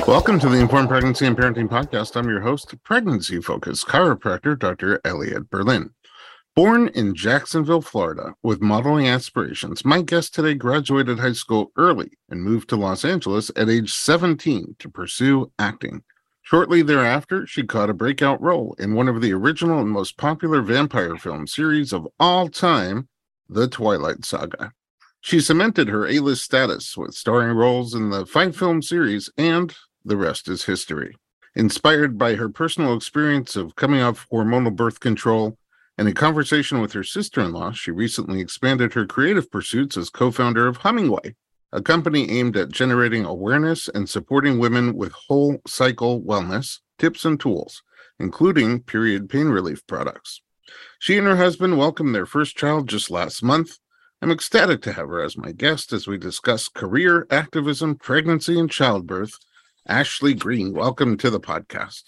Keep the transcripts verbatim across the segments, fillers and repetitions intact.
Welcome to the Informed Pregnancy and Parenting Podcast. I'm your host, pregnancy-focused chiropractor, Doctor Elliot Berlin. Born in Jacksonville, Florida, with modeling aspirations, my guest today graduated high school early and moved to Los Angeles at age seventeen to pursue acting. Shortly thereafter, she caught a breakout role in one of the original and most popular vampire film series of all time, The Twilight Saga. She cemented her A-list status with starring roles in the five-film series, and the rest is history. Inspired by her personal experience of coming off hormonal birth control and a conversation with her sister-in-law, she recently expanded her creative pursuits as co-founder of Hummingway, a company aimed at generating awareness and supporting women with whole cycle wellness, tips and tools, including period pain relief products. She and her husband welcomed their first child just last month. I'm ecstatic to have her as my guest as we discuss career, activism, pregnancy, and childbirth. Ashley Green, welcome to the podcast.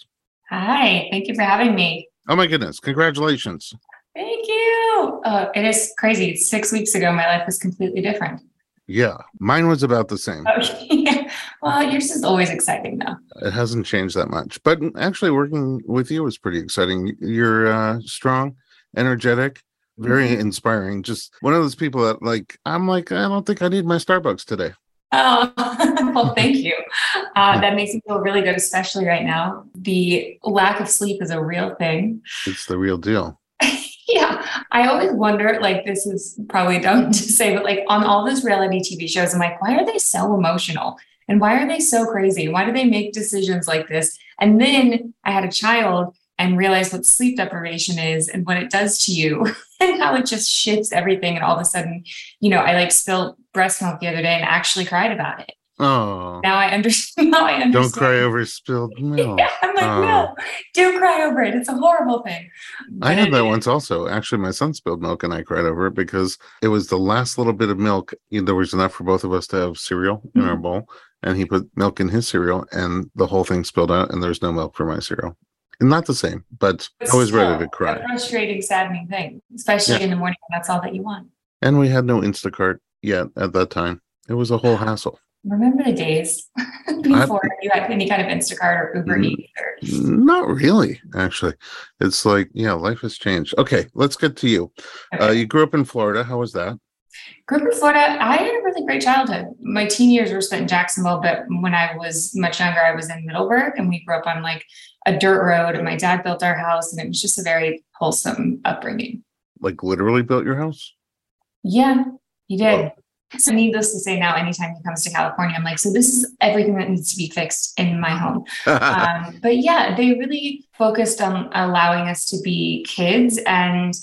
Hi, thank you for having me. Oh my goodness, congratulations. Thank you. Uh, it is crazy. Six weeks ago, my life was completely different. Yeah, mine was about the same. Oh, yeah. Well, yours is always exciting, though. It hasn't changed that much, but actually working with you was pretty exciting. You're uh, strong, energetic, very mm-hmm. inspiring. Just one of those people that, like, I'm like, I don't think I need my Starbucks today. Oh, well, thank you. Uh, that makes me feel really good, especially right now. The lack of sleep is a real thing. It's the real deal. Yeah. I always wonder, like, this is probably dumb to say, but like on all those reality T V shows, I'm like, why are they so emotional? And why are they so crazy? Why do they make decisions like this? And then I had a child and realized what sleep deprivation is and what it does to you and how it just shifts everything. And all of a sudden, you know, I like spilled breast milk the other day and actually cried about it. Oh, now I understand. Now I understand. Don't cry over spilled milk. Yeah, I'm like, oh. No, don't cry over it. It's a horrible thing. But I had that once also. Actually, my son spilled milk and I cried over it because it was the last little bit of milk. There was enough for both of us to have cereal in mm-hmm. our bowl. And he put milk in his cereal and the whole thing spilled out and there's no milk for my cereal. And not the same, but, but I was ready to cry. A frustrating, saddening thing, especially yeah. in the morning when that's all that you want. And we had no Instacart yet at that time. It was a whole hassle. Remember the days before I, you had any kind of Instacart or Uber n- Eats? Or... Not really, actually. It's like, yeah, life has changed. Okay, let's get to you. Okay. Uh, you grew up in Florida. How was that? Grew up in Florida. I had a really great childhood. My teen years were spent in Jacksonville, but when I was much younger, I was in Middleburg, and we grew up on like a dirt road, and my dad built our house, and it was just a very wholesome upbringing. Like literally built your house? Yeah, he did. Whoa. So needless to say, now anytime he comes to California, I'm like, so this is everything that needs to be fixed in my home. um, but yeah, they really focused on allowing us to be kids, and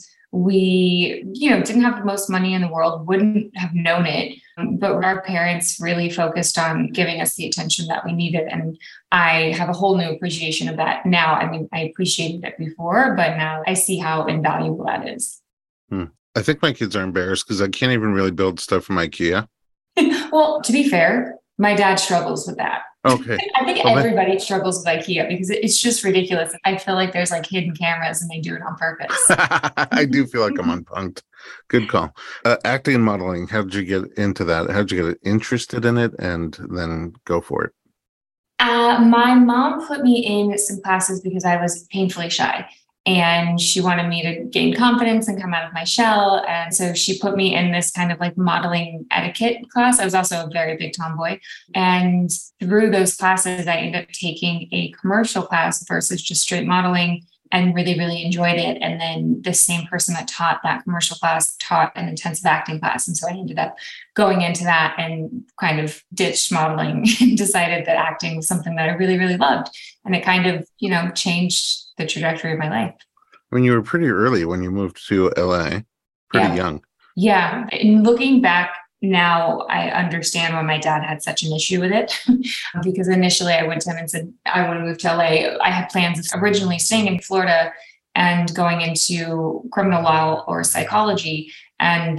we, you know, didn't have the most money in the world, wouldn't have known it. But our parents really focused on giving us the attention that we needed. And I have a whole new appreciation of that now. I mean, I appreciated it before, but now I see how invaluable that is. Hmm. I think my kids are embarrassed because I can't even really build stuff from IKEA. Well, to be fair, my dad struggles with that. Okay. I think well, everybody then... struggles with IKEA because it's just ridiculous. I feel like there's like hidden cameras and they do it on purpose. I do feel like I'm unpunked. Good call. Uh, acting and modeling, how did you get into that? How did you get interested in it and then go for it? Uh, my mom put me in some classes because I was painfully shy. And she wanted me to gain confidence and come out of my shell. And so she put me in this kind of like modeling etiquette class. I was also a very big tomboy. And through those classes, I ended up taking a commercial class versus just straight modeling and really, really enjoyed it. And then the same person that taught that commercial class taught an intensive acting class. And so I ended up going into that and kind of ditched modeling and decided that acting was something that I really, really loved. And it kind of, you know, changed the trajectory of my life. I mean, you were pretty early when you moved to L A, pretty yeah. young. Yeah. And looking back now, I understand why my dad had such an issue with it because initially I went to him and said, I want to move to L A. I had plans of originally staying in Florida and going into criminal law or psychology. And then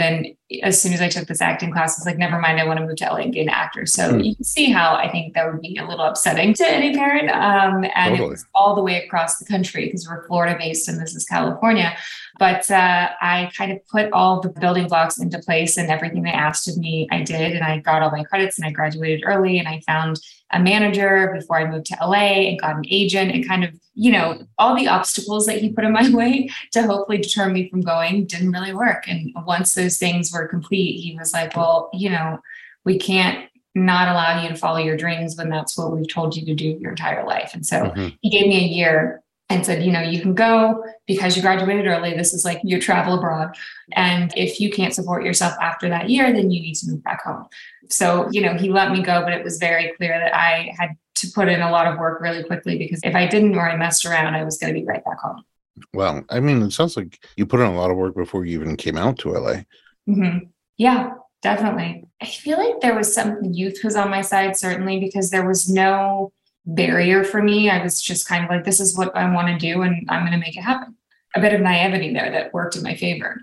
as soon as I took this acting class, I was like, never mind, I want to move to L A and be an actor. So mm. you can see how I think that would be a little upsetting to any parent. Um, and totally. It was all the way across the country because we're Florida based and this is California. But uh, I kind of put all the building blocks into place, and everything they asked of me, I did. And I got all my credits and I graduated early, and I found a manager before I moved to L A and got an agent, and kind of, you know, all the obstacles that he put in my way to hopefully deter me from going didn't really work. And once those things were complete, he was like, well, you know, we can't not allow you to follow your dreams when that's what we've told you to do your entire life. And so mm-hmm. he gave me a year and said, you know, you can go because you graduated early. This is like your travel abroad. And if you can't support yourself after that year, then you need to move back home. So, you know, he let me go, but it was very clear that I had to put in a lot of work really quickly, because if I didn't or I messed around, I was going to be right back home. Well, I mean, it sounds like you put in a lot of work before you even came out to L A. Mm-hmm. Yeah, definitely. I feel like there was some youth was on my side, certainly, because there was no barrier for me. I was just kind of like, this is what I want to do, and I'm going to make it happen. A bit of naivety there that worked in my favor.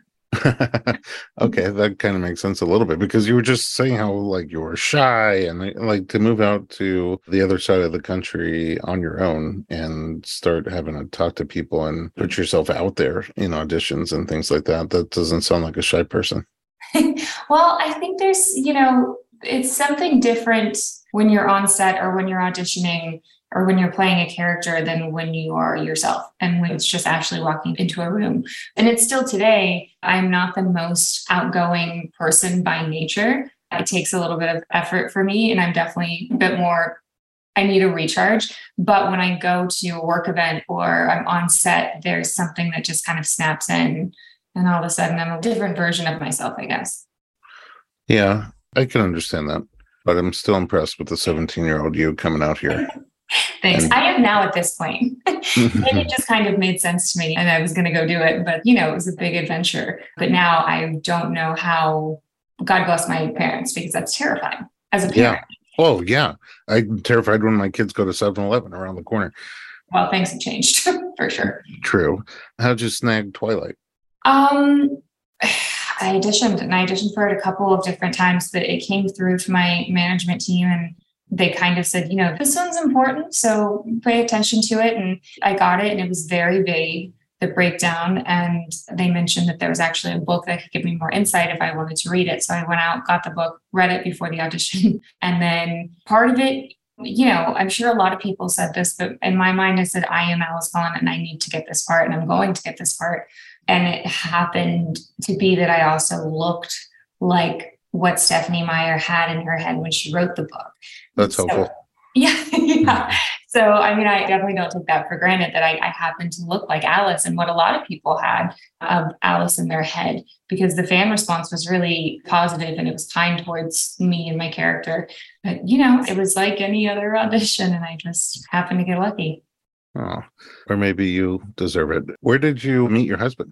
Okay, that kind of makes sense a little bit, because you were just saying how like you were shy, and like to move out to the other side of the country on your own and start having to talk to people and put yourself out there in auditions and things like that. That doesn't sound like a shy person. Well, I think there's, you know, it's something different when you're on set or when you're auditioning or when you're playing a character than when you are yourself and when it's just actually walking into a room. And it's still today, I'm not the most outgoing person by nature. It takes a little bit of effort for me, and I'm definitely a bit more, I need a recharge. But when I go to a work event or I'm on set, there's something that just kind of snaps in, and all of a sudden I'm a different version of myself, I guess. Yeah, I can understand that. But I'm still impressed with the seventeen-year-old you coming out here. Thanks. And I am now at this point. And it just kind of made sense to me, and I was going to go do it. But, you know, it was a big adventure. But now I don't know how, God bless my parents, because that's terrifying as a parent. Yeah. Oh, yeah. I'm terrified when my kids go to seven eleven around the corner. Well, things have changed for sure. True. How'd you snag Twilight? Um, I auditioned, and I auditioned for it a couple of different times, but it came through to my management team, and they kind of said, you know, this one's important, so pay attention to it. And I got it, and it was very vague, the breakdown. And they mentioned that there was actually a book that could give me more insight if I wanted to read it. So I went out, got the book, read it before the audition. And then part of it, you know, I'm sure a lot of people said this, but in my mind, I said, I am Alice Cullen and I need to get this part, and I'm going to get this part. And it happened to be that I also looked like what Stephenie Meyer had in her head when she wrote the book. That's so, helpful. Yeah, yeah. So, I mean, I definitely don't take that for granted, that I, I happen to look like Alice and what a lot of people had of Alice in their head, because the fan response was really positive and it was kind towards me and my character. But, you know, it was like any other audition, and I just happened to get lucky. Oh, or maybe you deserve it. Where did you meet your husband?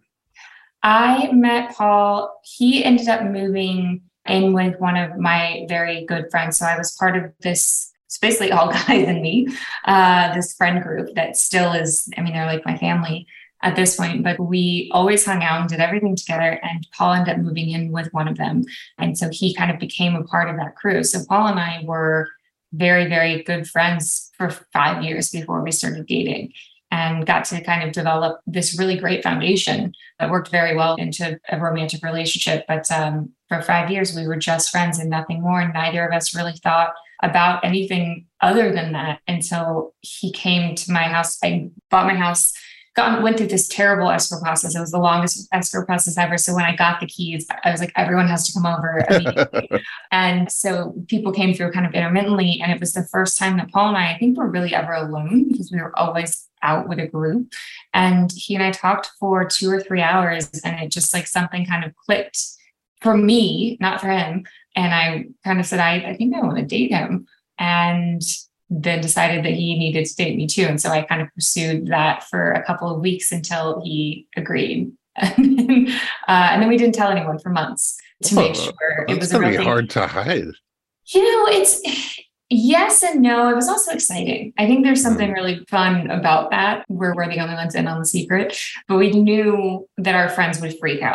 I met Paul. He ended up moving in with one of my very good friends. So I was part of this, it's basically all guys and me, uh, this friend group that still is, I mean, they're like my family at this point, but we always hung out and did everything together. And Paul ended up moving in with one of them. And so he kind of became a part of that crew. So Paul and I were very, very good friends for five years before we started dating, and got to kind of develop this really great foundation that worked very well into a romantic relationship. But um, for five years, we were just friends and nothing more. And neither of us really thought about anything other than that until he came to my house. I bought my house, got, went through this terrible escrow process. It was the longest escrow process ever. So when I got the keys, I was like, everyone has to come over immediately. And so people came through kind of intermittently. And it was the first time that Paul and I, I think, were really ever alone, because we were always out with a group. And he and I talked for two or three hours, and it just like something kind of clicked for me, not for him. And I kind of said, I, I think I want to date him. And then decided that he needed to date me too. And so I kind of pursued that for a couple of weeks until he agreed. and, then, uh, and then we didn't tell anyone for months to oh, make sure it was a real thing. It's hard to hide. You know, it's yes and no. It was also exciting. I think there's something mm. really fun about that. We're, we're the only ones in on the secret, but we knew that our friends would freak out.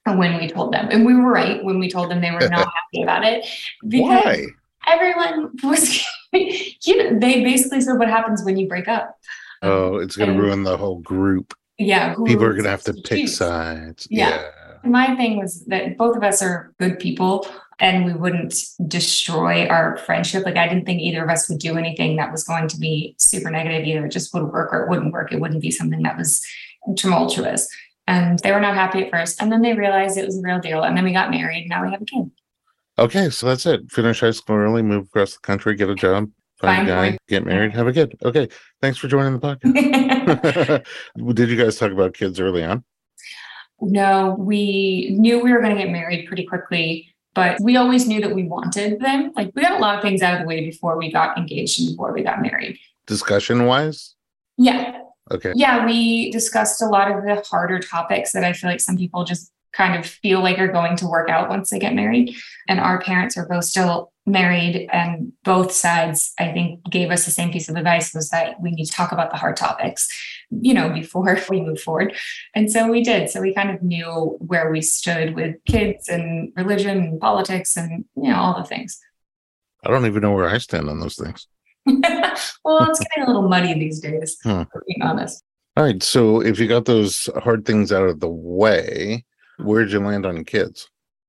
when we told them. And we were right when we told them. They were not happy about it. Why? Everyone was, you know, they basically said what happens when you break up. Oh, it's going to ruin the whole group. Yeah. People are going to have to pick choose? sides. Yeah. yeah. My thing was that both of us are good people and we wouldn't destroy our friendship. Like I didn't think either of us would do anything that was going to be super negative. Either it just wouldn't work or it wouldn't work. It wouldn't be something that was tumultuous. And they were not happy at first. And then they realized it was a real deal. And then we got married. And now we have a kid. Okay. So that's it. Finish high school early, move across the country, get a job, find Fine a guy, point. get married, have a kid. Okay. Thanks for joining the podcast. Did you guys talk about kids early on? No, we knew we were going to get married pretty quickly, but we always knew that we wanted them. Like we got a lot of things out of the way before we got engaged and before we got married. Discussion wise? Yeah. Okay. Yeah, we discussed a lot of the harder topics that I feel like some people just kind of feel like are going to work out once they get married. And our parents are both still married, and both sides, I think, gave us the same piece of advice, was that we need to talk about the hard topics, you know, before we move forward. And so we did. So we kind of knew where we stood with kids and religion and politics and, you know, all the things. I don't even know where I stand on those things. Well, it's getting a little muddy these days, hmm. for being honest. All right. So if you got those hard things out of the way, where'd you land on kids?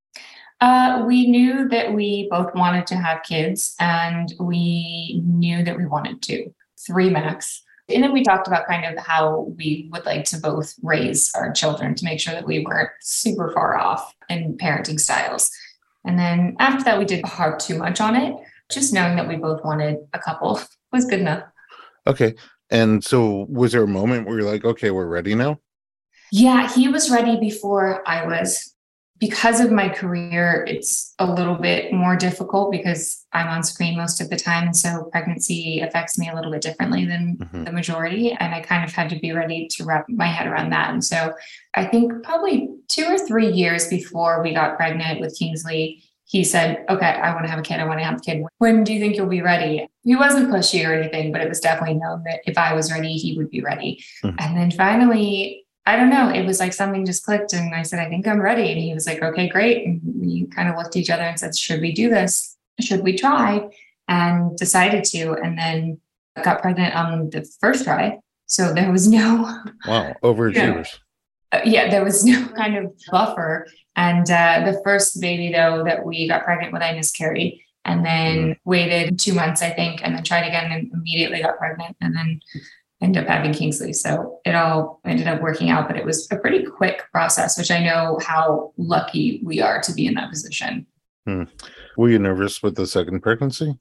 Uh, we knew that we both wanted to have kids, and we knew that we wanted to, three max. And then we talked about kind of how we would like to both raise our children to make sure that we weren't super far off in parenting styles. And then after that, we didn't harp too much on it. Just knowing that we both wanted a couple was good enough. Okay. And so was there a moment where you're like, okay, we're ready now? Yeah, he was ready before I was. Because of my career, it's a little bit more difficult because I'm on screen most of the time. And so pregnancy affects me a little bit differently than mm-hmm. the majority. And I kind of had to be ready to wrap my head around that. And so I think probably two or three years before we got pregnant with Kingsley, he said, okay, I want to have a kid. I want to have a kid. When do you think you'll be ready? He wasn't pushy or anything, but it was definitely known that if I was ready, he would be ready. Mm-hmm. And then finally, I don't know, it was like something just clicked. And I said, I think I'm ready. And he was like, okay, great. And we kind of looked at each other and said, should we do this? Should we try? And decided to. And then got pregnant on the first try. So there was no... Wow, overachievers. Uh, yeah, there was no kind of buffer. And uh, the first baby, though, that we got pregnant with, I miscarried, and then mm. waited two months, I think, and then tried again and immediately got pregnant, and then ended up having Kingsley. So it all ended up working out, but it was a pretty quick process, which I know how lucky we are to be in that position. Mm. Were you nervous with the second pregnancy?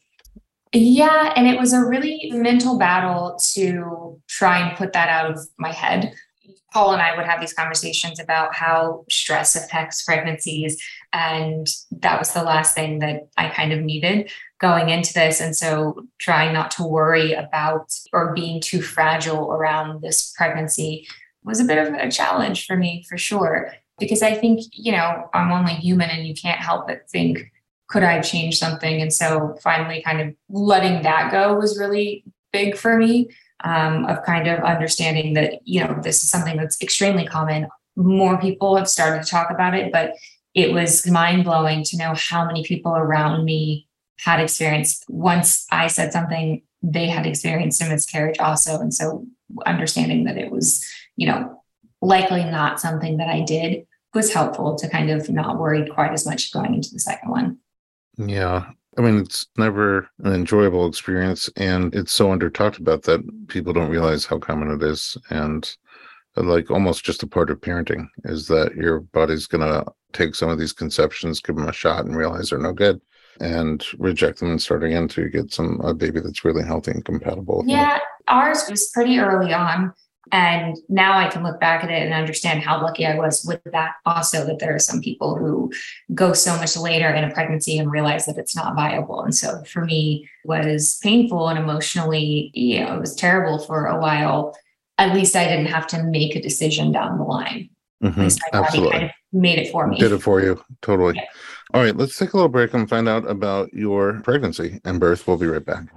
Yeah, and it was a really mental battle to try and put that out of my head. Paul and I would have these conversations about how stress affects pregnancies. And that was the last thing that I kind of needed going into this. And so trying not to worry about or being too fragile around this pregnancy was a bit of a challenge for me, for sure. Because I think, you know, I'm only human and you can't help but think, could I change something? And so finally kind of letting that go was really big for me. Um, of kind of understanding that, you know, this is something that's extremely common. More people have started to talk about it, but it was mind blowing to know how many people around me had experienced. Once I said something, they had experienced a miscarriage also. And so understanding that it was, you know, likely not something that I did was helpful to kind of not worry quite as much going into the second one. Yeah. I mean, it's never an enjoyable experience, and it's so under talked about that people don't realize how common it is. And like almost just a part of parenting is that your body's going to take some of these conceptions, give them a shot and realize they're no good, and reject them and start again to get some a baby that's really healthy and compatible with Yeah, them. Ours was pretty early on. And now I can look back at it and understand how lucky I was with that. Also, that there are some people who go so much later in a pregnancy and realize that it's not viable. And so for me, it was painful and emotionally, you know, it was terrible for a while. At least I didn't have to make a decision down the line. Mm-hmm. At least my body Absolutely. kind of made it for me. Did it for you. Totally. Yeah. All right, let's take a little break and find out about your pregnancy and birth. We'll be right back.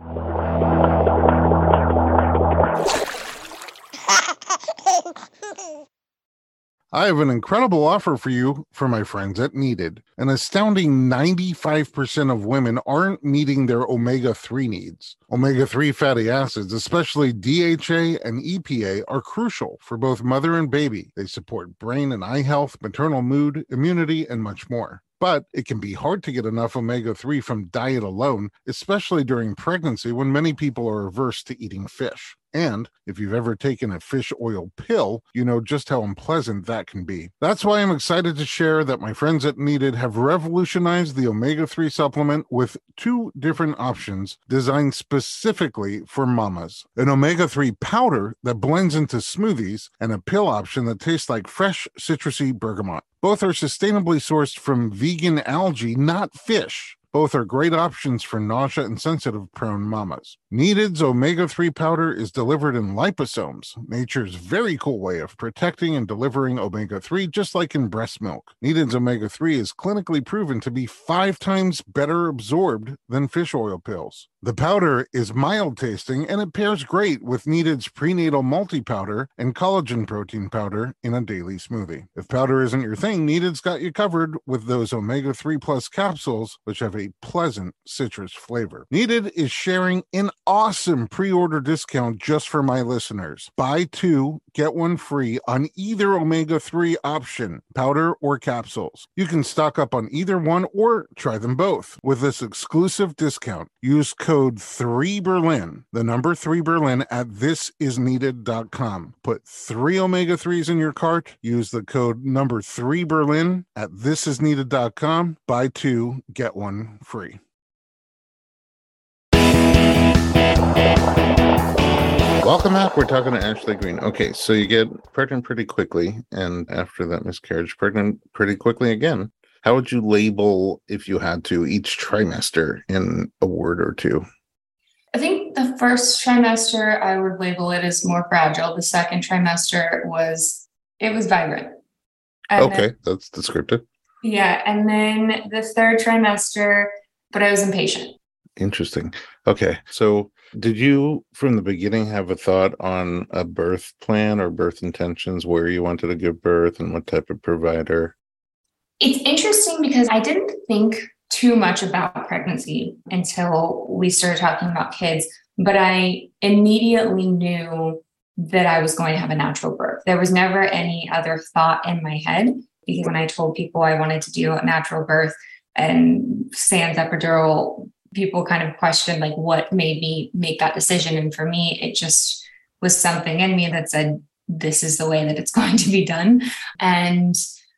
I have an incredible offer for you for my friends at Needed. An astounding ninety-five percent of women aren't meeting their omega three needs. omega three fatty acids, especially D H A and E P A, are crucial for both mother and baby. They support brain and eye health, maternal mood, immunity, and much more. But it can be hard to get enough omega three from diet alone, especially during pregnancy when many people are averse to eating fish. And if you've ever taken a fish oil pill, you know just how unpleasant that can be. That's why I'm excited to share that my friends at Needed have revolutionized the omega three supplement with two different options designed specifically for mamas. An omega three powder that blends into smoothies and a pill option that tastes like fresh citrusy bergamot. Both are sustainably sourced from vegan algae, not fish. Both are great options for nausea and sensitive prone mamas. Needed's omega three powder is delivered in liposomes, nature's very cool way of protecting and delivering omega three just like in breast milk. Needed's omega three is clinically proven to be five times better absorbed than fish oil pills. The powder is mild tasting and it pairs great with Needed's prenatal multi-powder and collagen protein powder in a daily smoothie. If powder isn't your thing, Needed's got you covered with those omega three plus capsules, which have a pleasant citrus flavor. Needed is sharing an awesome pre-order discount just for my listeners. Buy two, get one free on either omega three option, powder or capsules. You can stock up on either one or try them both. With this exclusive discount, use code three Berlin, the number three Berlin at this is needed dot com. Put three omega threes in your cart, use the code number three Berlin at this is needed dot com. Buy two, get one free. Welcome back. We're talking to Ashley Green. Okay, so you get pregnant pretty quickly, and after that miscarriage, pregnant pretty quickly again. How would you label, if you had to, each trimester in a word or two? I think the first trimester, I would label it as more fragile. The second trimester was, it was vibrant. And okay, then, that's descriptive. Yeah, and then the third trimester, but I was impatient. Interesting. Okay, so did you, from the beginning, have a thought on a birth plan or birth intentions, where you wanted to give birth and what type of provider? It's interesting because I didn't think too much about pregnancy until we started talking about kids, but I immediately knew that I was going to have a natural birth. There was never any other thought in my head, because when I told people I wanted to do a natural birth and sans epidural, people kind of questioned like what made me make that decision. And for me, it just was something in me that said, this is the way that it's going to be done. And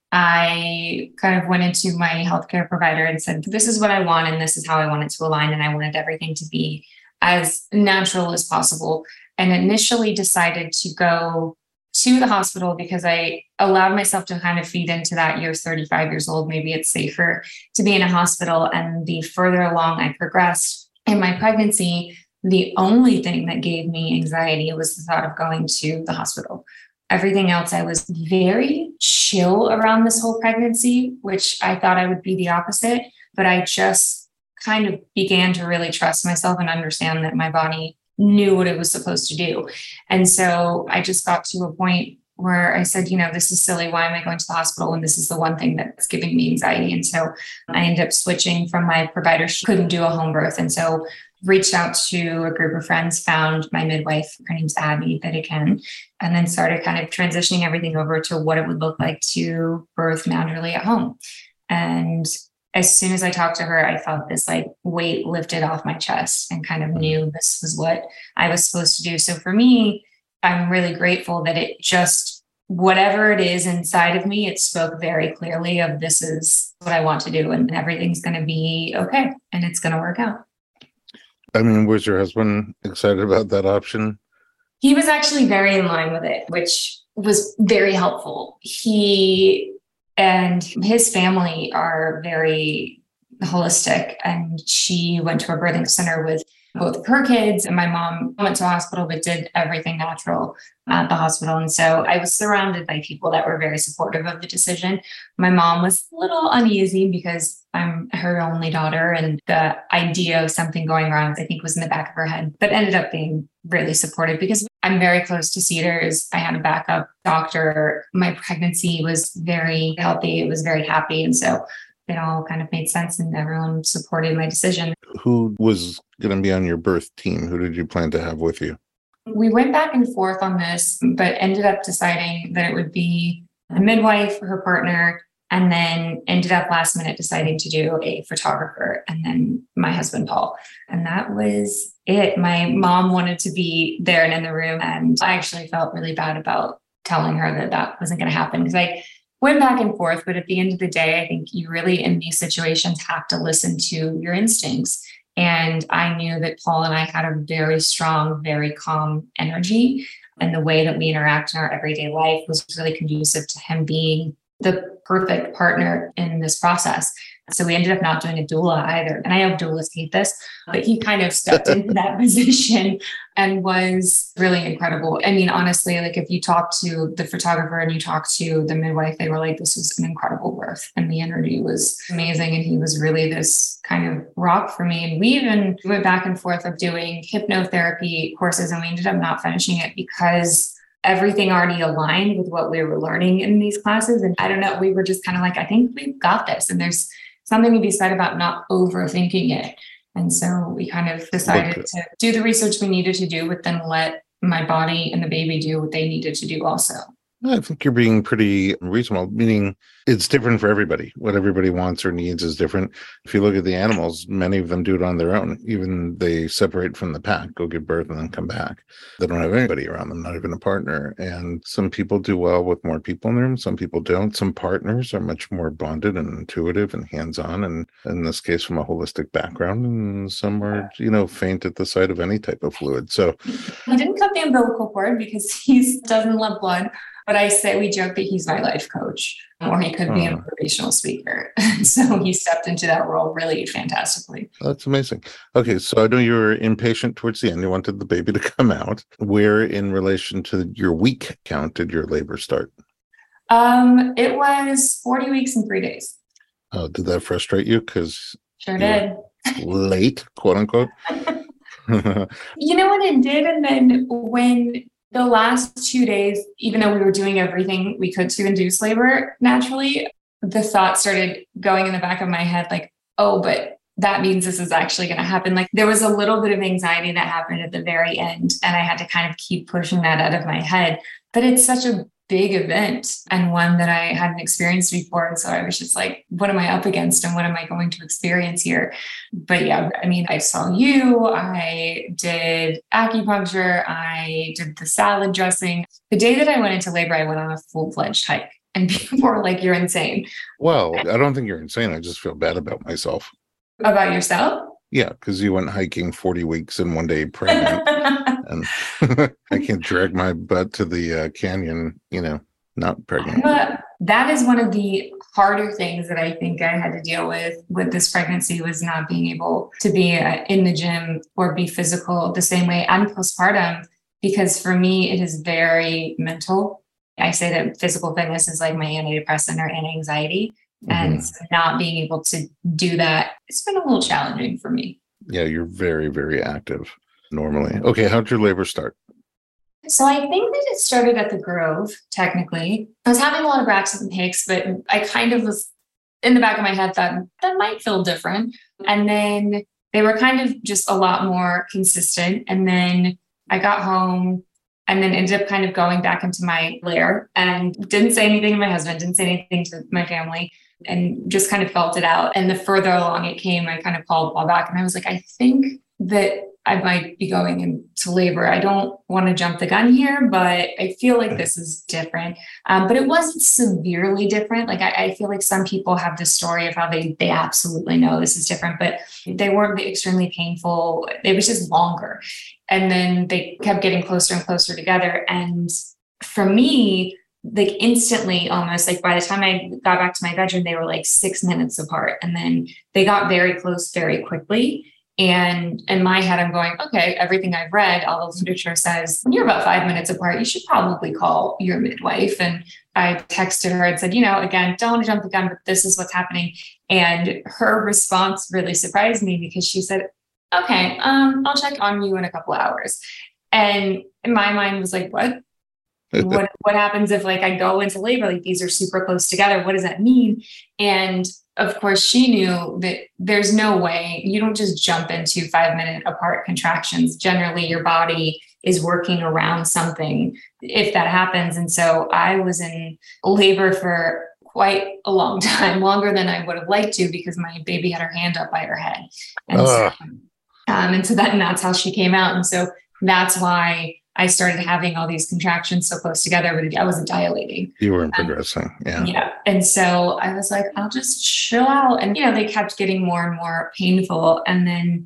I kind of went into my healthcare provider and said, this is what I want, and this is how I want it to align. And I wanted everything to be as natural as possible. And initially decided to go to the hospital because I allowed myself to kind of feed into that. You're thirty-five years old. Maybe it's safer to be in a hospital. And the further along I progressed in my pregnancy, the only thing that gave me anxiety was the thought of going to the hospital. Everything else, I was very chill around this whole pregnancy, which I thought I would be the opposite. But I just kind of began to really trust myself and understand that my body knew what it was supposed to do. And so I just got to a point where I said, you know, this is silly. Why am I going to the hospital when this is the one thing that's giving me anxiety? And so I ended up switching from my provider. She couldn't do a home birth. And so reached out to a group of friends, found my midwife, her name's Abby Bidican, and then started kind of transitioning everything over to what it would look like to birth naturally at home. And as soon as I talked to her, I felt this like weight lifted off my chest and kind of knew this was what I was supposed to do. So for me, I'm really grateful that it just, whatever it is inside of me, it spoke very clearly of this is what I want to do and everything's going to be okay and it's going to work out. I mean, was your husband excited about that option? He was actually very in line with it, which was very helpful. He and his family are very holistic, and she went to a birthing center with both of her kids, and my mom went to a hospital but did everything natural at the hospital. And so I was surrounded by people that were very supportive of the decision. My mom was a little uneasy because I'm her only daughter, and the idea of something going wrong, I think, was in the back of her head, but ended up being really supportive because I'm very close to Cedars. I had a backup doctor. My pregnancy was very healthy. It was very happy. And so it all kind of made sense and everyone supported my decision. Who was going to be on your birth team? Who did you plan to have with you? We went back and forth on this, but ended up deciding that it would be a midwife, her partner, and then ended up last minute deciding to do a photographer and then my husband, Paul. And that was it. My mom wanted to be there and in the room. And I actually felt really bad about telling her that that wasn't going to happen because I went back and forth. But at the end of the day, I think you really, in these situations, have to listen to your instincts. And I knew that Paul and I had a very strong, very calm energy. And the way that we interact in our everyday life was really conducive to him being the perfect partner in this process. So we ended up not doing a doula either. And I know doulas hate this, but he kind of stepped into that position and was really incredible. I mean, honestly, like if you talk to the photographer and you talk to the midwife, they were like, this was an incredible birth. And the energy was amazing. And he was really this kind of rock for me. And we even went back and forth of doing hypnotherapy courses and we ended up not finishing it because everything already aligned with what we were learning in these classes. And I don't know, we were just kind of like, I think we've got this. And there's something to be said about not overthinking it. And so we kind of decided Look, to do the research we needed to do, but then let my body and the baby do what they needed to do also. I think you're being pretty reasonable, meaning it's different for everybody. What everybody wants or needs is different. If you look at the animals, many of them do it on their own. Even they separate from the pack, go give birth and then come back. They don't have anybody around them, not even a partner. And some people do well with more people in the room. Some people don't. Some partners are much more bonded and intuitive and hands-on. And in this case, from a holistic background. And some are, you know, faint at the sight of any type of fluid. So he didn't cut the umbilical cord because he doesn't love blood. But I say, we joke that he's my life coach, or he could be a motivational speaker. So he stepped into that role really fantastically. That's amazing. Okay, so I know you were impatient towards the end. You wanted the baby to come out. Where in relation to your week count did your labor start? Um, it was forty weeks and three days. Oh, did that frustrate you? Because Sure did. Late, quote unquote. You know what it did? And then when the last two days, even though we were doing everything we could to induce labor naturally, the thought started going in the back of my head, like, oh, but that means this is actually going to happen. Like there was a little bit of anxiety that happened at the very end, and I had to kind of keep pushing that out of my head. But it's such a big event and one that I hadn't experienced before. And so I was just like, what am I up against and what am I going to experience here? But yeah, I mean, I saw you, I did acupuncture, I did the salad dressing. The day that I went into labor, I went on a full-fledged hike and people were like, you're insane. Well, I don't think you're insane. I just feel bad about myself. About yourself? Yeah, because you went hiking forty weeks and one day pregnant. And I can't drag my butt to the uh, canyon, you know, not pregnant. But that is one of the harder things that I think I had to deal with with this pregnancy, was not being able to be uh, in the gym or be physical the same way and postpartum, because for me, it is very mental. I say that physical fitness is like my antidepressant or anti-anxiety. Mm-hmm. And so not being able to do that, it's been a little challenging for me. Yeah, you're very, very active normally. Okay, how'd your labor start? So I think that it started at the Grove, technically. I was having a lot of Braxton Hicks, but I kind of was in the back of my head thought that might feel different. And then they were kind of just a lot more consistent. And then I got home and then ended up kind of going back into my lair and didn't say anything to my husband, didn't say anything to my family, and just kind of felt it out. And the further along it came, I kind of called Paul back and I was like, I think that I might be going into labor. I don't want to jump the gun here, but I feel like this is different. Um, but it wasn't severely different. Like I, I feel like some people have this story of how they they absolutely know this is different, but they weren't extremely painful. It was just longer. And then they kept getting closer and closer together. And for me, like instantly, almost like by the time I got back to my bedroom, they were like six minutes apart. And then they got very close very quickly. And in my head, I'm going, okay, everything I've read, all the literature says when you're about five minutes apart, you should probably call your midwife. And I texted her and said, you know, again, don't want to jump the gun, but this is what's happening. And her response really surprised me because she said, okay, um, I'll check on you in a couple of hours. And in my mind was like, what? what what happens if like I go into labor? Like these are super close together. What does that mean? And of course, she knew that there's no way you don't just jump into five minute apart contractions. Generally, your body is working around something if that happens. And so I was in labor for quite a long time, longer than I would have liked to, because my baby had her hand up by her head. And, so, um, and so that and that's how she came out. And so that's why I started having all these contractions so close together, but I wasn't dilating. You weren't progressing. Um, yeah. Yeah. And so I was like, I'll just chill out. And, you know, they kept getting more and more painful. And then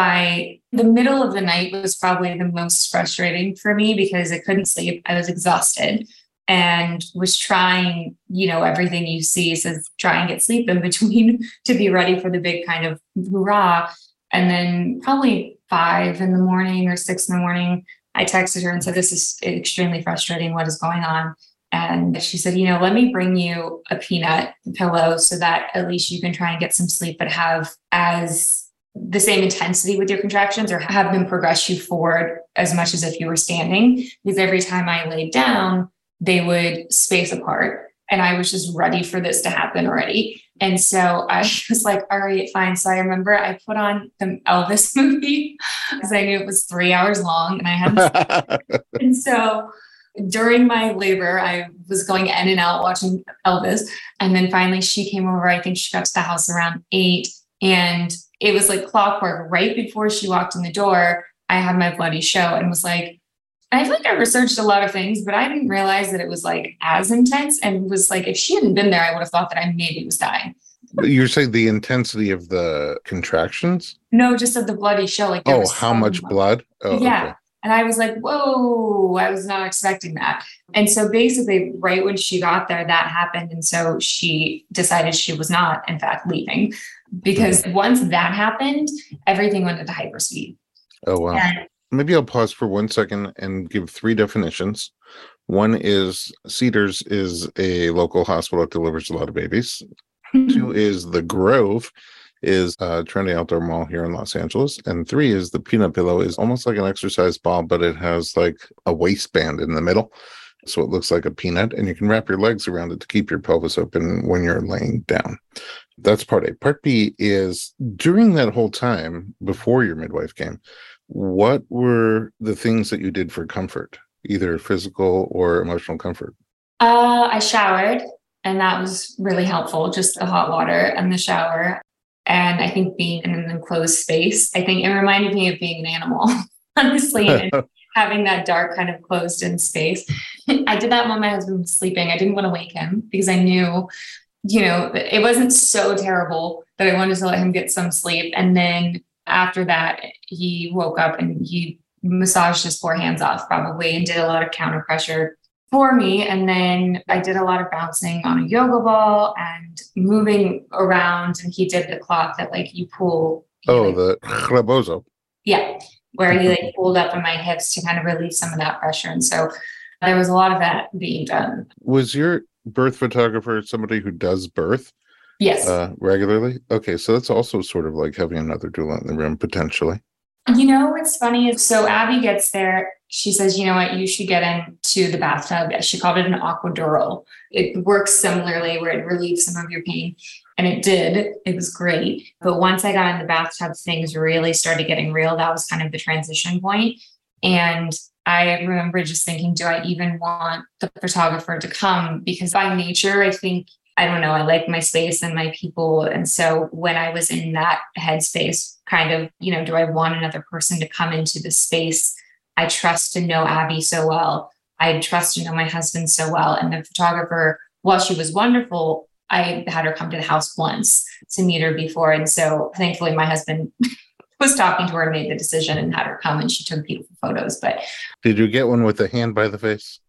by the middle of the night was probably the most frustrating for me because I couldn't sleep. I was exhausted and was trying, you know, everything you see says try and get sleep in between to be ready for the big kind of hoorah. And then probably five in the morning or six in the morning, I texted her and said, this is extremely frustrating. What is going on? And she said, you know, let me bring you a peanut pillow so that at least you can try and get some sleep, but have as the same intensity with your contractions or have them progress you forward as much as if you were standing. Because every time I laid down, they would space apart. And I was just ready for this to happen already. And so I was like, all right, fine. So I remember I put on the Elvis movie because I knew it was three hours long and I hadn't. And so during my labor, I was going in and out watching Elvis. And then finally she came over. I think she got to the house around eight. And it was like clockwork. Right before she walked in the door, I had my bloody show and was like, I feel like I researched a lot of things, but I didn't realize that it was like as intense and was like, if she hadn't been there, I would have thought that I maybe was dying. You're saying the intensity of the contractions? No, just of the bloody show. Like, oh, how much blood? Oh, yeah. Okay. And I was like, whoa, I was not expecting that. And so basically right when she got there, that happened. And so she decided she was not, in fact, leaving because mm-hmm. once that happened, everything went into hyperspeed. Oh, wow. And maybe I'll pause for one second and give three definitions. One is Cedars is a local hospital that delivers a lot of babies. Two is the Grove is a trendy outdoor mall here in Los Angeles. And three is the Peanut Pillow is almost like an exercise ball, but it has like a waistband in the middle. So it looks like a peanut and you can wrap your legs around it to keep your pelvis open when you're laying down. That's part A. Part B is during that whole time before your midwife came, what were the things that you did for comfort, either physical or emotional comfort? Uh, I showered, and that was really helpful, just the hot water and the shower. And I think being in an enclosed space, I think it reminded me of being an animal, honestly, and having that dark kind of closed in space. I did that when my husband was sleeping. I didn't want to wake him because I knew, you know, it wasn't so terrible that I wanted to let him get some sleep. And then after that, he woke up and he massaged his poor hands off probably and did a lot of counter pressure for me. And then I did a lot of bouncing on a yoga ball and moving around. And he did the cloth that like you pull. Oh, like, the rebozo. Yeah, where he like pulled up on my hips to kind of relieve some of that pressure. And so there was a lot of that being done. Was your birth photographer somebody who does birth? Yes. Uh, regularly? Okay, so that's also sort of like having another doula in the room, potentially. You know what's funny is, so Abby gets there, she says, you know what, you should get into the bathtub. She called it an aquadural. It works similarly where it relieves some of your pain. And it did. It was great. But once I got in the bathtub, things really started getting real. That was kind of the transition point. And I remember just thinking, do I even want the photographer to come? Because by nature, I think, I don't know, I like my space and my people. And so when I was in that headspace, kind of, you know, do I want another person to come into the space? I trust to know Abby so well. I trust to know my husband so well. And the photographer, while she was wonderful, I had her come to the house once to meet her before. And so thankfully my husband was talking to her and made the decision and had her come and she took beautiful photos. But did you get one with the hand by the face?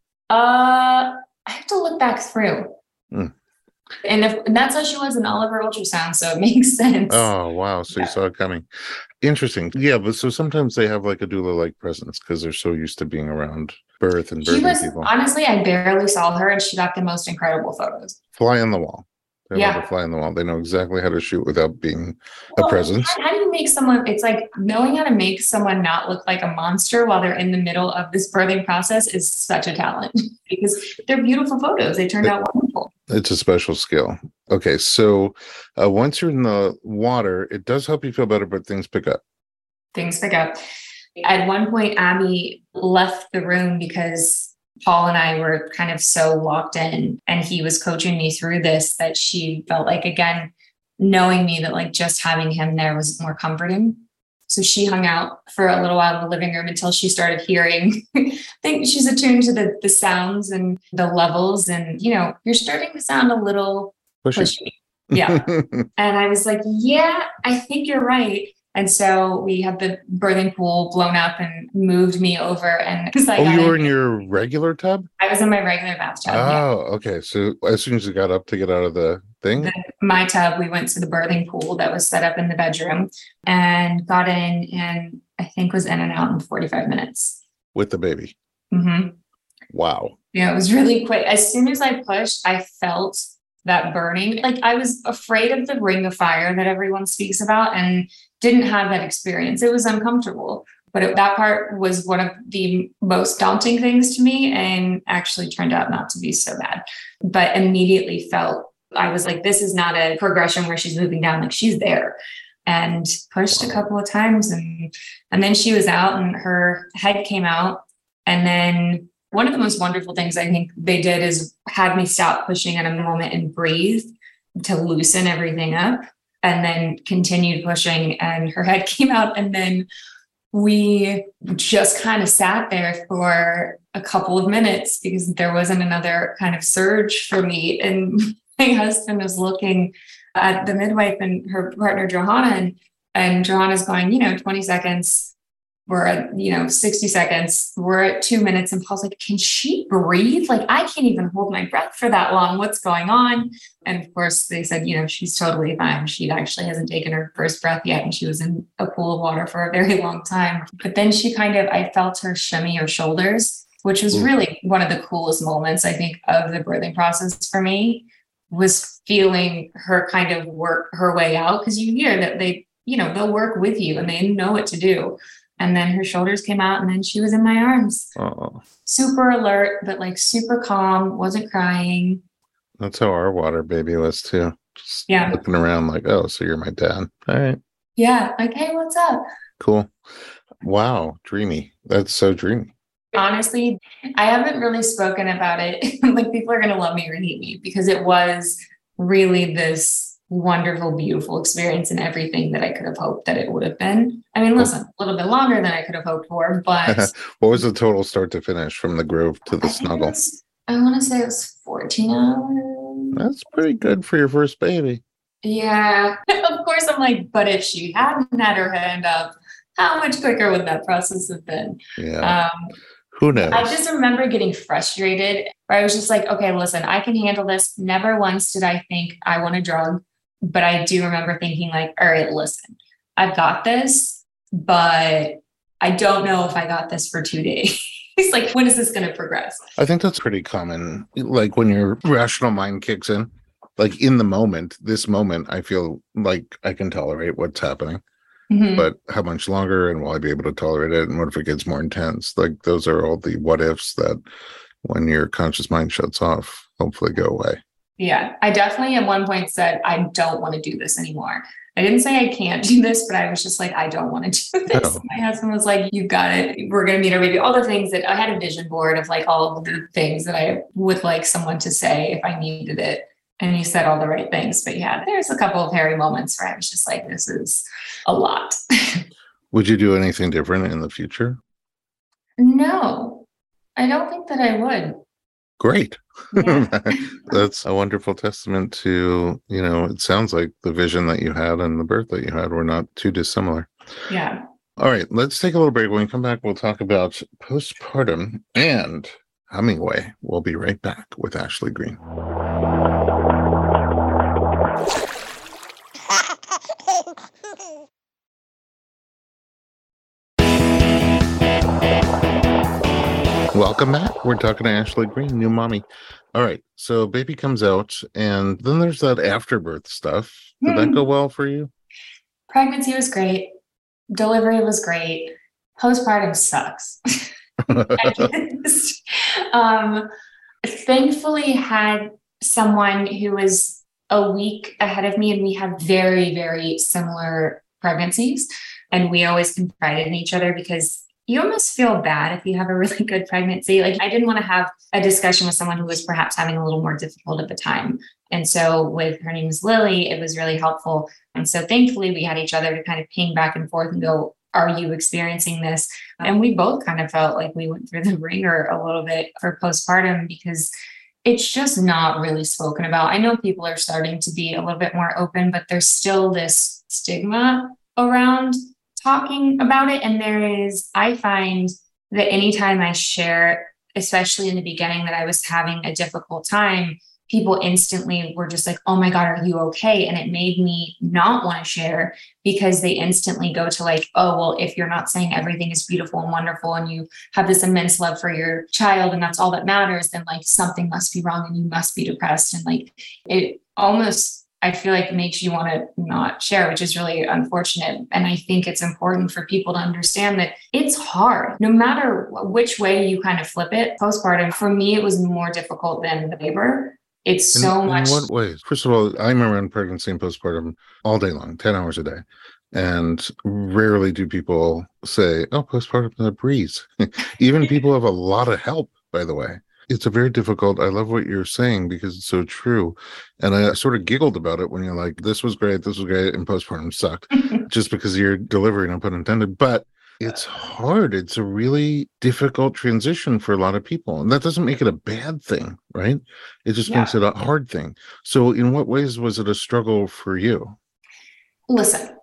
Uh, I have to look back through. Mm. And, if, and that's how she was in all of her ultrasound, so it makes sense. Oh, wow. So yeah. You saw it coming. Interesting. Yeah, but so sometimes they have like a doula-like presence because they're so used to being around birth and birthing she was, people. Honestly, I barely saw her and she got the most incredible photos. Fly on the wall. They're Yeah. like a fly in the wall. They know exactly how to shoot without being Well, a presence. How do you make someone, it's like knowing how to make someone not look like a monster while they're in the middle of this birthing process is such a talent because they're beautiful photos. They turned out wonderful. It's a special skill. Okay, so uh, once you're in the water, it does help you feel better, but things pick up. Things pick up. At one point, Abby left the room because Paul and I were kind of so locked in, and he was coaching me through this that she felt like, again, knowing me that like just having him there was more comforting. So she hung out for a little while in the living room until she started hearing. I think she's attuned to the, the sounds and the levels. And, you know, you're starting to sound a little pushy. pushy. Yeah. And I was like, yeah, I think you're right. And so we had the birthing pool blown up and moved me over. And because I oh, you were in, in your regular tub? I was in my regular bathtub. Oh, yeah. Okay. So as soon as you got up to get out of the thing, the, my tub, we went to the birthing pool that was set up in the bedroom and got in, and I think was in and out in forty-five minutes with the baby. Mm-hmm. Wow. Yeah, it was really quick. As soon as I pushed, I felt that burning. Like I was afraid of the ring of fire that everyone speaks about and didn't have that experience. It was uncomfortable, but it, that part was one of the most daunting things to me and actually turned out not to be so bad. But immediately felt, I was like, this is not a progression where she's moving down, like she's there. And pushed a couple of times and and then she was out and her head came out. And then one of the most wonderful things I think they did is had me stop pushing in a moment and breathe to loosen everything up, and then continued pushing and her head came out. And then we just kind of sat there for a couple of minutes because there wasn't another kind of surge for me. And my husband was looking at the midwife and her partner, Johanna, and, and Johanna's going, you know, twenty seconds. We're at, you know, sixty seconds. We're at two minutes. And Paul's like, can she breathe? Like, I can't even hold my breath for that long. What's going on? And of course, they said, you know, she's totally fine. She actually hasn't taken her first breath yet. And she was in a pool of water for a very long time. But then she kind of, I felt her shimmy her shoulders, which was really one of the coolest moments, I think, of the birthing process for me, was feeling her kind of work her way out. Because you hear that they, you know, they'll work with you and they know what to do. And then her shoulders came out and then she was in my arms. Uh-oh. Super alert, but like super calm, wasn't crying. That's how our water baby was too. Just yeah. looking around like, oh, so you're my dad. All right. Yeah. Like, hey, what's up? Cool. Wow. Dreamy. That's so dreamy. Honestly, I haven't really spoken about it. Like people are going to love me or hate me because it was really this wonderful, beautiful experience and everything that I could have hoped that it would have been. I mean, listen, a little bit longer than I could have hoped for, but what was the total start to finish from the Grove to the I Snuggle? Was, I want to say it was fourteen hours. That's pretty good for your first baby. Yeah. Of course, I'm like, but if she hadn't had her hand up, how much quicker would that process have been? Yeah. Um, Who knows? I just remember getting frustrated where I was just like, okay, listen, I can handle this. Never once did I think I want a drug. But I do remember thinking like, all right, listen, I've got this, but I don't know if I got this for two days. It's like, when is this going to progress? I think that's pretty common. Like when your rational mind kicks in, like in the moment, this moment, I feel like I can tolerate what's happening. Mm-hmm. But how much longer and will I be able to tolerate it? And what if it gets more intense? Like those are all the what ifs that when your conscious mind shuts off, hopefully go away. Yeah, I definitely at one point said, I don't want to do this anymore. I didn't say I can't do this, but I was just like, I don't want to do this. No. My husband was like, you got it. We're going to meet our baby. All the things that I had a vision board of like all of the things that I would like someone to say if I needed it. And he said all the right things. But yeah, there's a couple of hairy moments where I was just like, this is a lot. Would you do anything different in the future? No, I don't think that I would. Great. Yeah. That's a wonderful testament to, you know, it sounds like the vision that you had and the birth that you had were not too dissimilar. Yeah. All right, let's take a little break. When we come back, we'll talk about postpartum and Hemingway. We'll be right back with Ashley Green. Welcome back. We're talking to Ashley Green, new mommy. All right. So baby comes out, and then there's that afterbirth stuff. Did that go Hmm. well for you? Pregnancy was great. Delivery was great. Postpartum sucks. I just, um, thankfully had someone who was a week ahead of me, and we had very, very similar pregnancies. And we always confided in each other because you almost feel bad if you have a really good pregnancy. Like, I didn't want to have a discussion with someone who was perhaps having a little more difficult at the time. And so with her name is Lily, it was really helpful. And so thankfully we had each other to kind of ping back and forth and go, are you experiencing this? And we both kind of felt like we went through the ringer a little bit for postpartum because it's just not really spoken about. I know people are starting to be a little bit more open, but there's still this stigma around talking about it. And there is, I find that anytime I share, especially in the beginning, that I was having a difficult time, people instantly were just like, oh my God, are you okay? And it made me not want to share because they instantly go to like, oh, well, if you're not saying everything is beautiful and wonderful and you have this immense love for your child and that's all that matters, then like something must be wrong and you must be depressed. And like it almost, I feel like makes you want to not share, which is really unfortunate. And I think it's important for people to understand that it's hard, no matter which way you kind of flip it. Postpartum, for me, it was more difficult than the labor. It's In, so in much. what ways? First of all, I'm around pregnancy and postpartum all day long, ten hours a day. And rarely do people say, oh, postpartum is a breeze. Even people have a lot of help, by the way. It's a very difficult. I love what you're saying because it's so true. And I sort of giggled about it when you're like, this was great, this was great, and postpartum sucked, just because you're delivering, no pun intended. But it's hard. It's a really difficult transition for a lot of people. And that doesn't make it a bad thing, right? It just Yeah. makes it a hard thing. So in what ways was it a struggle for you? Listen,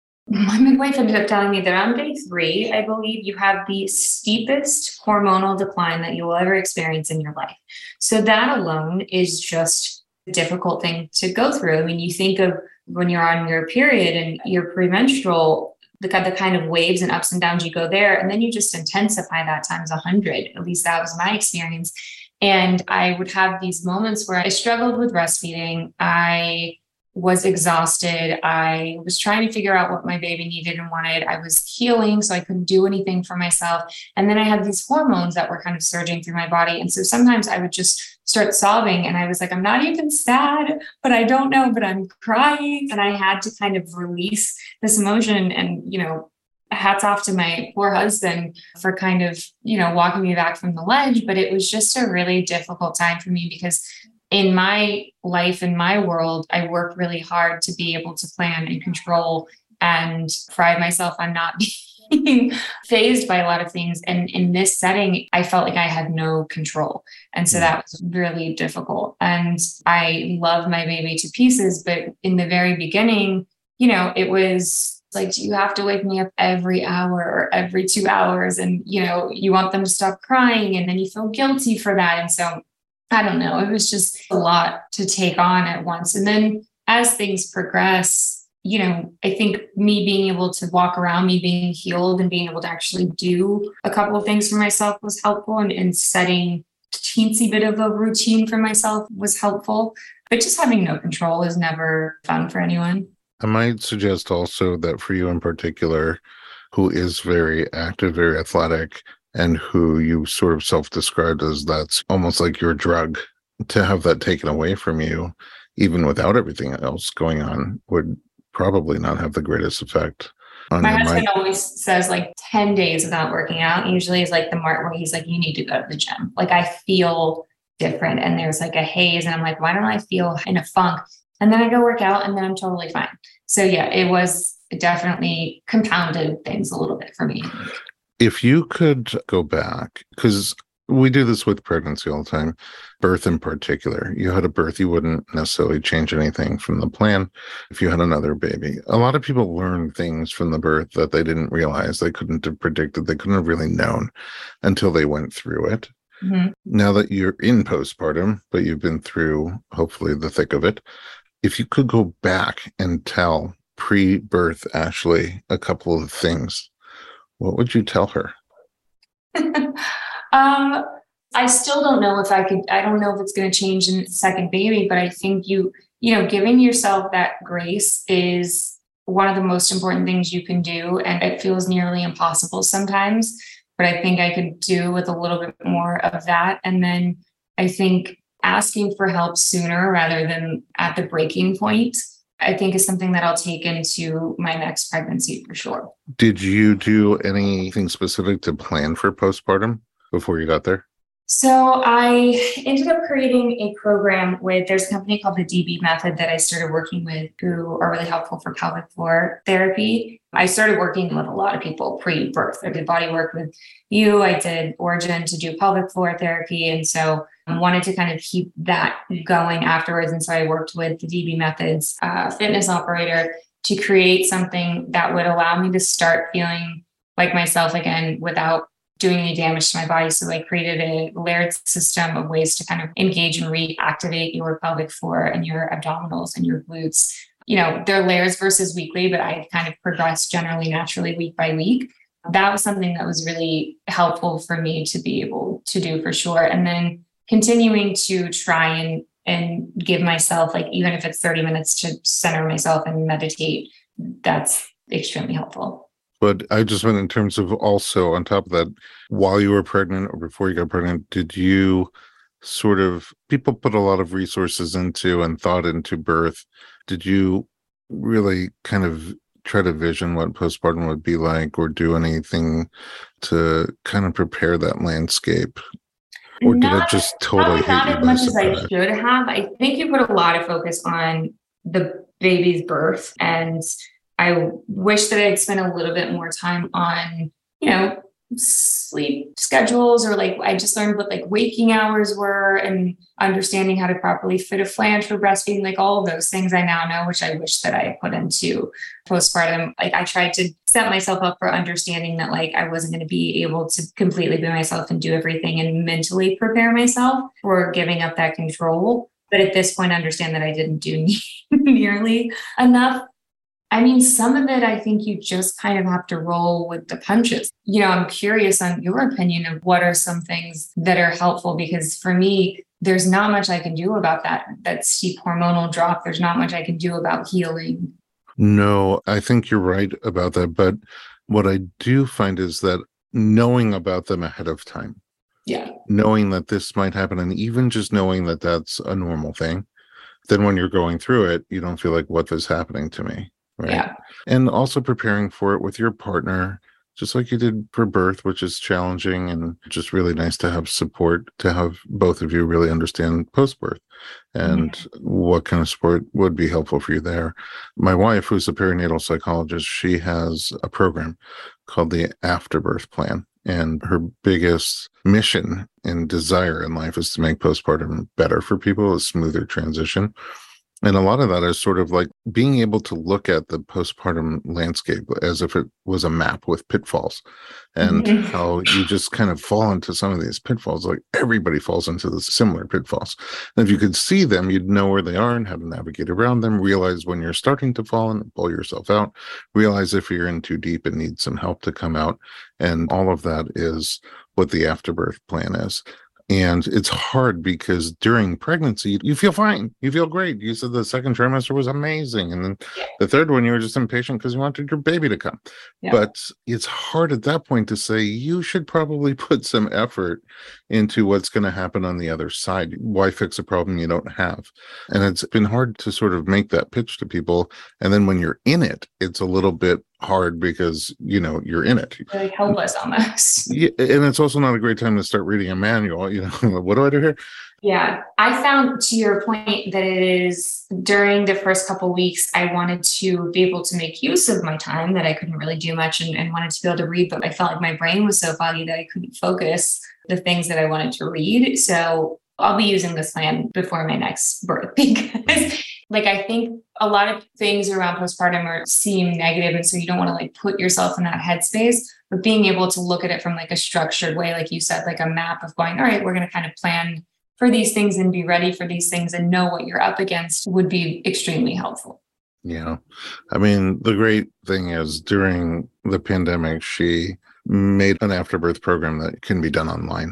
my midwife ended up telling me that on day three, I believe you have the steepest hormonal decline that you will ever experience in your life. So that alone is just a difficult thing to go through. I mean, you think of when you're on your period and your premenstrual, the, the kind of waves and ups and downs you go there, and then you just intensify that times a hundred. At least that was my experience. And I would have these moments where I struggled with breastfeeding. I was exhausted. I was trying to figure out what my baby needed and wanted. I was healing, so I couldn't do anything for myself. And then I had these hormones that were kind of surging through my body. And so sometimes I would just start sobbing and I was like, I'm not even sad, but I don't know, but I'm crying. And I had to kind of release this emotion. And, you know, hats off to my poor husband for kind of, you know, walking me back from the ledge. But it was just a really difficult time for me because in my life, in my world, I work really hard to be able to plan and control and pride myself on not being phased by a lot of things. And in this setting, I felt like I had no control. And so that was really difficult. And I love my baby to pieces. But in the very beginning, you know, it was like, do you have to wake me up every hour or every two hours? And, you know, you want them to stop crying and then you feel guilty for that. And so I don't know. It was just a lot to take on at once. And then as things progress, you know, I think me being able to walk around, me being healed and being able to actually do a couple of things for myself was helpful. And, and setting a teensy bit of a routine for myself was helpful. But just having no control is never fun for anyone. I might suggest also that for you in particular, who is very active, very athletic, and who you sort of self-described as that's almost like your drug, to have that taken away from you, even without everything else going on, would probably not have the greatest effect on My your husband mind. always says like ten days without working out usually is like the mark where he's like, you need to go to the gym. Like I feel different and there's like a haze and I'm like, why don't I feel in a funk? And then I go work out and then I'm totally fine. So yeah, it was it definitely compounded things a little bit for me. If you could go back, because we do this with pregnancy all the time, birth in particular, you had a birth, you wouldn't necessarily change anything from the plan if you had another baby. A lot of people learn things from the birth that they didn't realize, they couldn't have predicted, they couldn't have really known until they went through it. Mm-hmm. Now that you're in postpartum, but you've been through, hopefully, the thick of it, if you could go back and tell pre-birth Ashley a couple of things, what would you tell her? um, I still don't know if I could, I don't know if it's going to change in the second baby, but I think you, you know, giving yourself that grace is one of the most important things you can do. And it feels nearly impossible sometimes, but I think I could do with a little bit more of that. And then I think asking for help sooner rather than at the breaking point, I think is something that I'll take into my next pregnancy for sure. Did you do anything specific to plan for postpartum before you got there? So I ended up creating a program with, there's a company called the D B Method that I started working with who are really helpful for pelvic floor therapy. I started working with a lot of people pre-birth. I did body work with you. I did Origin to do pelvic floor therapy. And so I wanted to kind of keep that going afterwards. And so I worked with the D B Method's uh, fitness operator to create something that would allow me to start feeling like myself again without doing any damage to my body. So I created a layered system of ways to kind of engage and reactivate your pelvic floor and your abdominals and your glutes. You know, they're layers versus weekly, but I kind of progressed generally naturally week by week. That was something that was really helpful for me to be able to do for sure. And then continuing to try and and give myself, like, even if it's thirty minutes to center myself and meditate, that's extremely helpful. But I just meant in terms of also on top of that, while you were pregnant or before you got pregnant, did you sort of, people put a lot of resources into and thought into birth. Did you really kind of try to vision what postpartum would be like or do anything to kind of prepare that landscape? Or did Not, it just totally hit not you as by much as I surprise? should have. I think you put a lot of focus on the baby's birth, and I wish that I'd spent a little bit more time on, you know, sleep schedules, or like I just learned what like waking hours were and understanding how to properly fit a flange for breastfeeding, like all of those things I now know, which I wish that I put into postpartum. Like I tried to set myself up for understanding that like I wasn't going to be able to completely be myself and do everything and mentally prepare myself for giving up that control. But at this point, understand that I didn't do nearly enough. I mean, some of it, I think you just kind of have to roll with the punches. You know, I'm curious on your opinion of what are some things that are helpful, because for me, there's not much I can do about that, that steep hormonal drop. There's not much I can do about healing. No, I think you're right about that. But what I do find is that knowing about them ahead of time, yeah, knowing that this might happen, and even just knowing that that's a normal thing, then when you're going through it, you don't feel like, what is happening to me? Right. Yeah. And also preparing for it with your partner, just like you did for birth, which is challenging and just really nice to have support, to have both of you really understand post-birth and mm-hmm. what kind of support would be helpful for you there. My wife, who's a perinatal psychologist, she has a program called the Afterbirth Plan. And her biggest mission and desire in life is to make postpartum better for people, a smoother transition. And a lot of that is sort of like being able to look at the postpartum landscape as if it was a map with pitfalls, and mm-hmm. how you just kind of fall into some of these pitfalls. Like everybody falls into the similar pitfalls. And if you could see them, you'd know where they are and how to navigate around them, realize when you're starting to fall and pull yourself out, realize if you're in too deep and need some help to come out. And all of that is what the Afterbirth Plan is. And it's hard because during pregnancy, you feel fine. You feel great. You said the second trimester was amazing. And then yeah. the third one, you were just impatient because you wanted your baby to come. Yeah. But it's hard at that point to say, you should probably put some effort into what's going to happen on the other side. Why fix a problem you don't have? And it's been hard to sort of make that pitch to people. And then when you're in it, it's a little bit hard because, you know, you're in it. Like helpless almost. Yeah, and it's also not a great time to start reading a manual. You know, what do I do here? Yeah, I found, to your point, that it is during the first couple of weeks, I wanted to be able to make use of my time, that I couldn't really do much and, and wanted to be able to read, but I felt like my brain was so foggy that I couldn't focus the things that I wanted to read. So I'll be using this plan before my next birth, because like, I think a lot of things around postpartum are seem negative. And so you don't want to like put yourself in that headspace, but being able to look at it from like a structured way, like you said, like a map of going, all right, we're going to kind of plan for these things and be ready for these things and know what you're up against would be extremely helpful. Yeah. I mean, the great thing is during the pandemic, she made an afterbirth program that can be done online.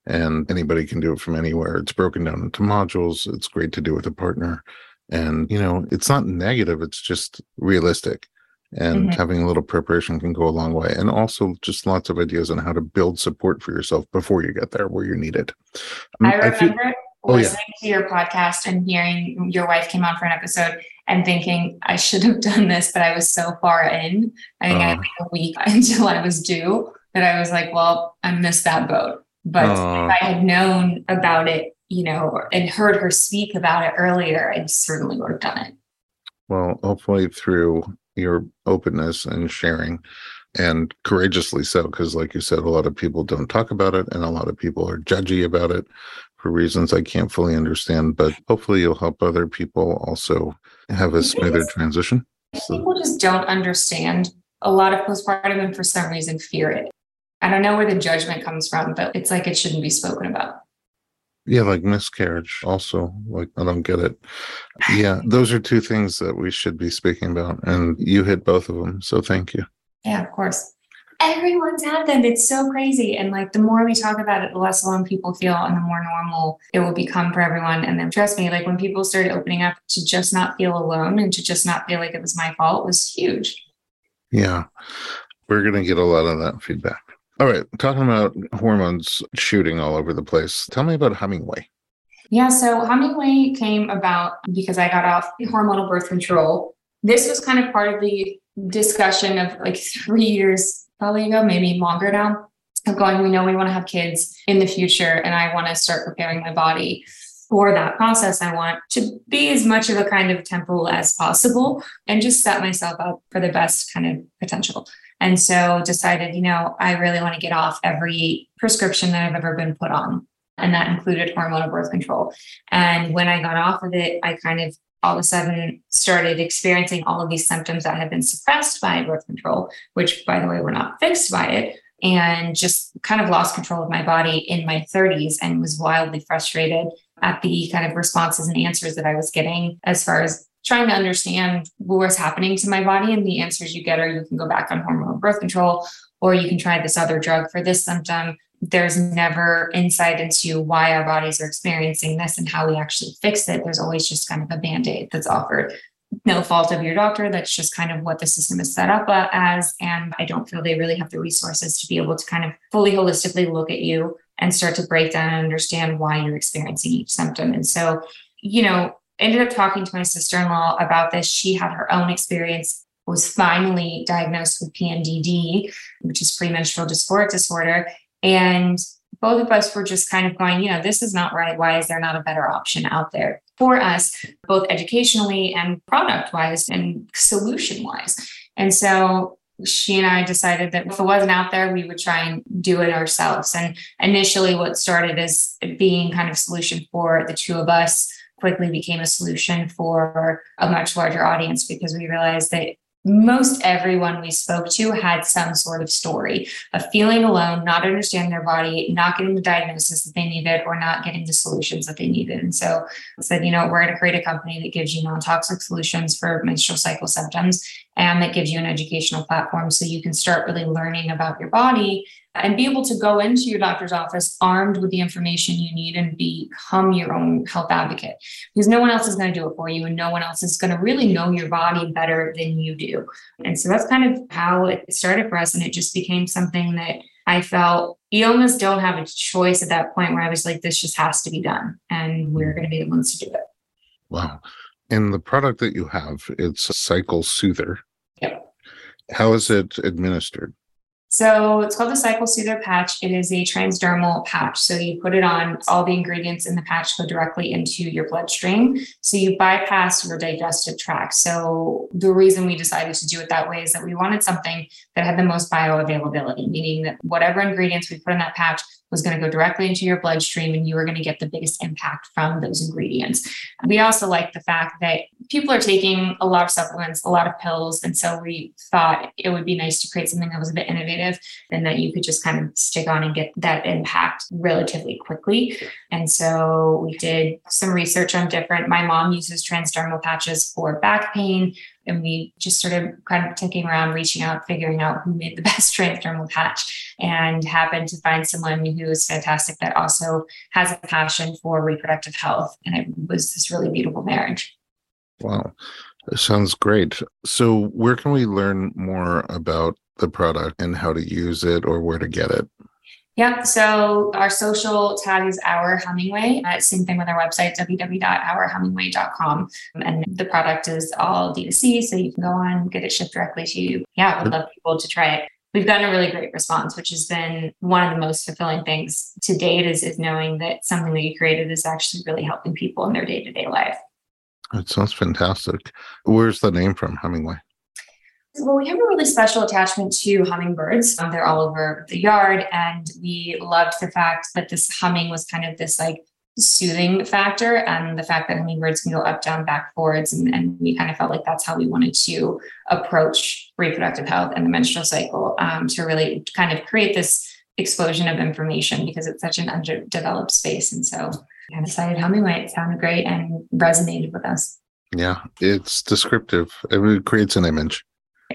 and anybody can do it from anywhere. It's broken down into modules. It's great to do with a partner. And, you know, it's not negative. It's just realistic. And Mm-hmm. having a little preparation can go a long way. And also just lots of ideas on how to build support for yourself before you get there where you need it. I remember I feel, oh, listening yeah. to your podcast and hearing your wife came on for an episode and thinking, I should have done this, but I was so far in. I think uh, I had like a week until I was due that I was like, well, I missed that boat. But uh, if I had known about it, you know, and heard her speak about it earlier, I certainly would have done it. Well, hopefully through your openness and sharing, and courageously so, because like you said, a lot of people don't talk about it and a lot of people are judgy about it for reasons I can't fully understand, but hopefully you'll help other people also have a smoother transition. So. People just don't understand a lot of postpartum and for some reason fear it. I don't know where the judgment comes from, but it's like it shouldn't be spoken about. Yeah, like miscarriage also, like I don't get it. Yeah, those are two things that we should be speaking about, and you hit both of them, so thank you. Yeah, of course. Everyone's had them. It's so crazy. And like the more we talk about it, the less alone people feel and the more normal it will become for everyone. And then trust me, like when people started opening up to just not feel alone and to just not feel like it was my fault was huge. Yeah, we're going to get a lot of that feedback. All right, talking about hormones shooting all over the place. Tell me about Hummingway. Yeah, so Hummingway came about because I got off hormonal birth control. This was kind of part of the discussion of like three years probably ago, maybe longer now, of going, we know we want to have kids in the future and I want to start preparing my body for that process. I want to be as much of a kind of temple as possible and just set myself up for the best kind of potential. And so decided, you know, I really want to get off every prescription that I've ever been put on. And that included hormonal birth control. And when I got off of it, I kind of all of a sudden started experiencing all of these symptoms that had been suppressed by birth control, which, by the way, were not fixed by it, and just kind of lost control of my body in my thirties and was wildly frustrated at the kind of responses and answers that I was getting as far as trying to understand what was happening to my body. And the answers you get are you can go back on hormonal birth control, or you can try this other drug for this symptom. There's never insight into why our bodies are experiencing this and how we actually fix it. There's always just kind of a Band-Aid that's offered. No fault of your doctor. That's just kind of what the system is set up as. And I don't feel they really have the resources to be able to kind of fully holistically look at you and start to break down and understand why you're experiencing each symptom. And so, you know, ended up talking to my sister-in-law about this. She had her own experience, was finally diagnosed with P M D D, which is premenstrual dysphoric disorder. And both of us were just kind of going, you know, this is not right. Why is there not a better option out there for us, both educationally and product-wise and solution-wise? And so she and I decided that if it wasn't out there, we would try and do it ourselves. And initially what started as being kind of solution for the two of us quickly became a solution for a much larger audience, because we realized that most everyone we spoke to had some sort of story of feeling alone, not understanding their body, not getting the diagnosis that they needed, or not getting the solutions that they needed. And so I said, you know, we're going to create a company that gives you non-toxic solutions for menstrual cycle symptoms, and that gives you an educational platform so you can start really learning about your body and be able to go into your doctor's office armed with the information you need and become your own health advocate, because no one else is going to do it for you and no one else is going to really know your body better than you do. And so that's kind of how it started for us. And it just became something that I felt you almost don't have a choice at that point, where I was like, this just has to be done. And we're going to be the ones to do it. Wow. And the product that you have, it's a Cycle Soother. Yep. How is it administered? So it's called the Cycle Soother patch. It is a transdermal patch. So you put it on, all the ingredients in the patch go directly into your bloodstream. So you bypass your digestive tract. So the reason we decided to do it that way is that we wanted something that had the most bioavailability, meaning that whatever ingredients we put in that patch was going to go directly into your bloodstream and you were going to get the biggest impact from those ingredients. We also like the fact that people are taking a lot of supplements, a lot of pills. And so we thought it would be nice to create something that was a bit innovative innovative and that you could just kind of stick on and get that impact relatively quickly. And so we did some research on different, my mom uses transdermal patches for back pain. And we just started kind of taking around, reaching out, figuring out who made the best transdermal patch, and happened to find someone who is fantastic that also has a passion for reproductive health. And it was this really beautiful marriage. Wow. That sounds great. So where can we learn more about the product and how to use it or where to get it? Yeah. So our social tag is Our Hemingway. Uh, same thing with our website, w w w dot our hemingway dot com. And the product is all D two C, so you can go on, get it shipped directly to you. Yeah, I would love people to try it. We've gotten a really great response, which has been one of the most fulfilling things to date is, is knowing that something that you created is actually really helping people in their day-to-day life. It sounds fantastic. Where's the name from, Hemingway? Well, we have a really special attachment to hummingbirds. Um, they're all over the yard. And we loved the fact that this humming was kind of this like soothing factor, and the fact that hummingbirds can go up, down, back, forwards. And, and we kind of felt like that's how we wanted to approach reproductive health and the menstrual cycle, um, to really kind of create this explosion of information because it's such an underdeveloped space. And so I decided Hemingway, it sounded great and resonated with us. Yeah, it's descriptive. It creates an image.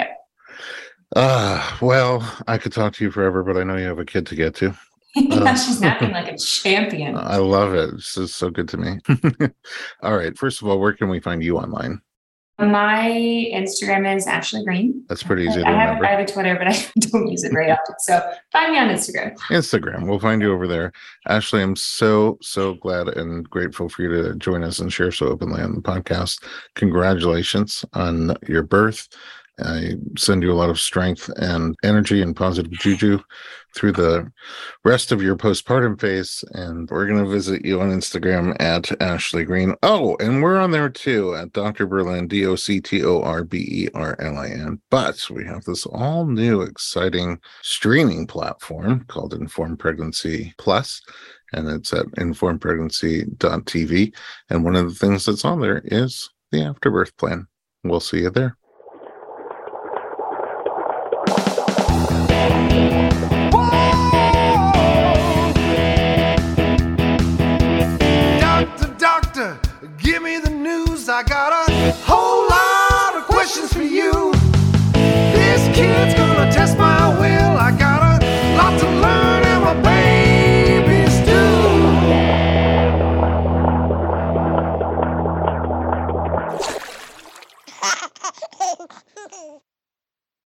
Ah, uh, well, I could talk to you forever, but I know you have a kid to get to. Yeah, uh, she's napping like a champion. I love it. This is so good to me. All right. First of all, where can we find you online? My Instagram is Ashley Green. That's pretty easy to I remember. Have, I have a Twitter, but I don't use it very often. So find me on Instagram. Instagram. We'll find you over there. Ashley, I'm so, so glad and grateful for you to join us and share so openly on the podcast. Congratulations on your birth. I send you a lot of strength and energy and positive juju through the rest of your postpartum phase. And we're going to visit you on Instagram at Ashley Green. Oh, and we're on there too at Doctor Berlin, D O C T O R B E R L I N. But we have this all new exciting streaming platform called Informed Pregnancy Plus, and it's at informed pregnancy dot t v. And one of the things that's on there is the afterbirth plan. We'll see you there. I got a whole lot of questions for you. This kid's